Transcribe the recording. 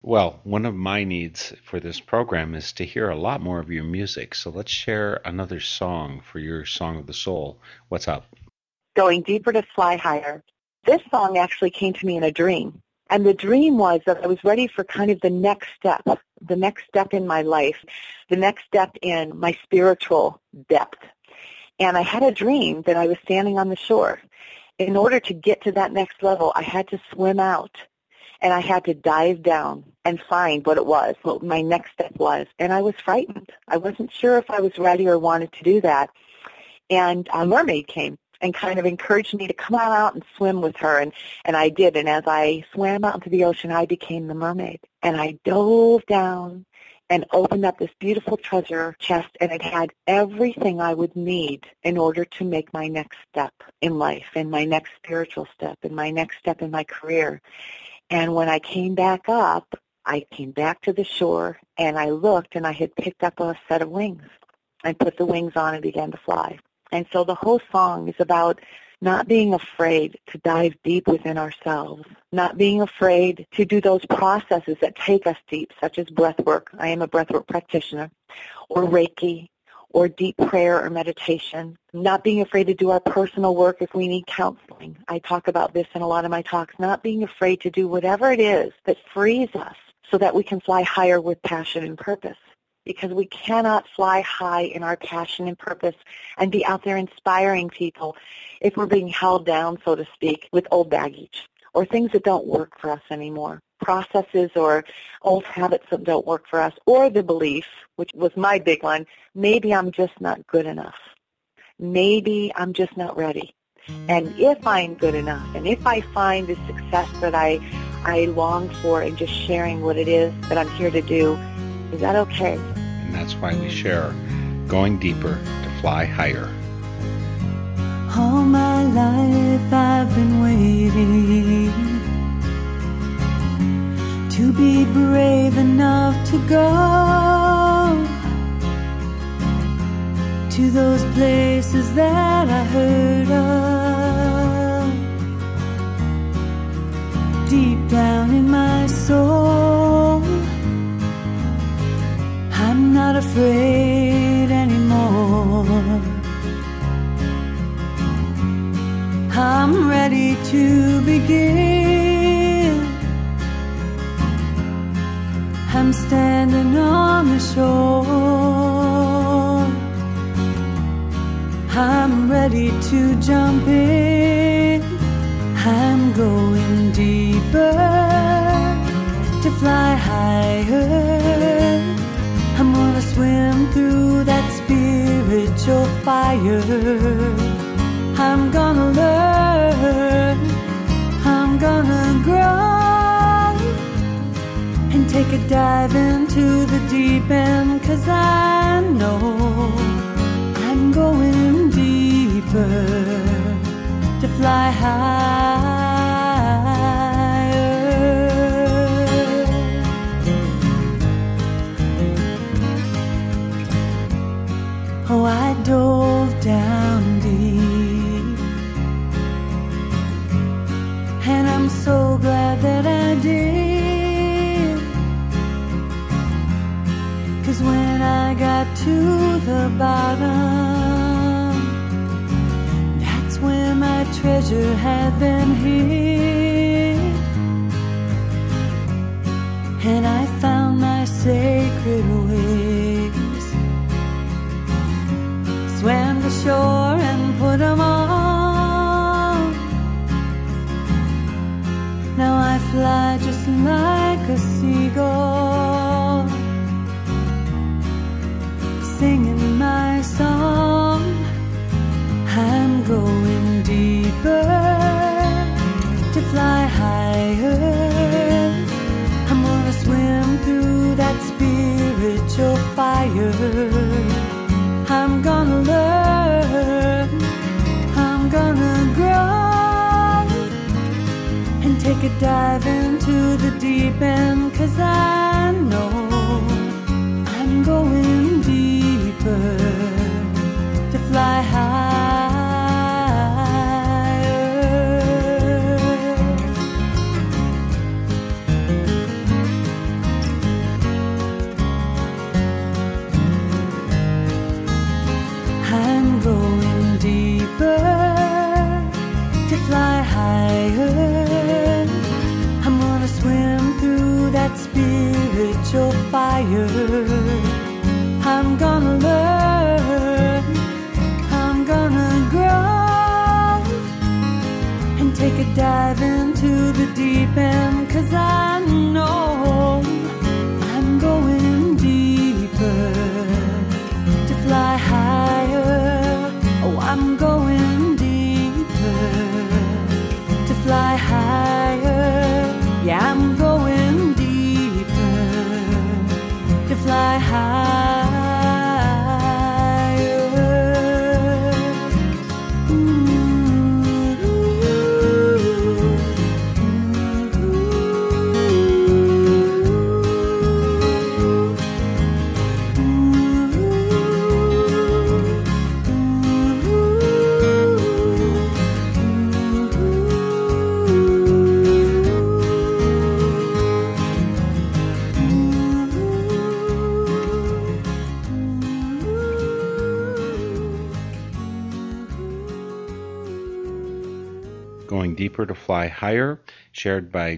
Well, one of my needs for this program is to hear a lot more of your music. So let's share another song for your Song of the Soul. What's up? Going Deeper to Fly Higher. This song actually came to me in a dream. And the dream was that I was ready for kind of the next step in my life, the next step in my spiritual depth. And I had a dream that I was standing on the shore. In order to get to that next level, I had to swim out. And I had to dive down and find what it was, what my next step was. And I was frightened. I wasn't sure if I was ready or wanted to do that. And a mermaid came and kind of encouraged me to come on out and swim with her. And I did. And as I swam out into the ocean, I became the mermaid. And I dove down and opened up this beautiful treasure chest, and it had everything I would need in order to make my next step in life, and my next spiritual step, and my next step in my career. And when I came back up, I came back to the shore, and I looked, and I had picked up a set of wings and put the wings on and began to fly. And so the whole song is about not being afraid to dive deep within ourselves, not being afraid to do those processes that take us deep, such as breath work. I am a breath work practitioner, or Reiki, or deep prayer or meditation, not being afraid to do our personal work if we need counseling. I talk about this in a lot of my talks, not being afraid to do whatever it is that frees us so that we can fly higher with passion and purpose. Because we cannot fly high in our passion and purpose and be out there inspiring people if we're being held down, so to speak, with old baggage or things that don't work for us anymore, processes or old habits that don't work for us, or the belief, which was my big one, maybe I'm just not good enough. Maybe I'm just not ready. And if I'm good enough, and if I find the success that I long for in just sharing what it is that I'm here to do, is that okay? And that's why we share Going Deeper to Fly Higher. All my life I've been waiting to be brave enough to go to those places that I heard of, deep down in my soul. I'm not afraid anymore. I'm ready to begin. I'm standing on the shore. I'm ready to jump in. I'm going deeper to fly higher. I'm gonna swim through that spiritual fire. I'm gonna learn, I'm gonna grow, and take a dive into the deep end, 'cause I know I'm going deeper to fly higher. Oh, I dove down deep, and I'm so glad that I did, 'cause when I got to the bottom, that's where my treasure had been hid, and I found my sacred ways, swam the shore and put them on. Now I fly just like a seagull, singing my song. I'm going deeper to fly higher. I'm gonna swim through that spiritual fire. I'm gonna learn, I'm gonna grow, and take a dive into the deep end, 'cause I know I'm going deeper to fly higher. spiritual fire. I'm gonna learn, I'm gonna grow, and take a dive into the deep end, 'cause I know I'm going deeper to fly higher. Oh, I'm going deeper to fly higher. Yeah, I'm going deeper to fly higher. Going Deeper to Fly Higher, shared by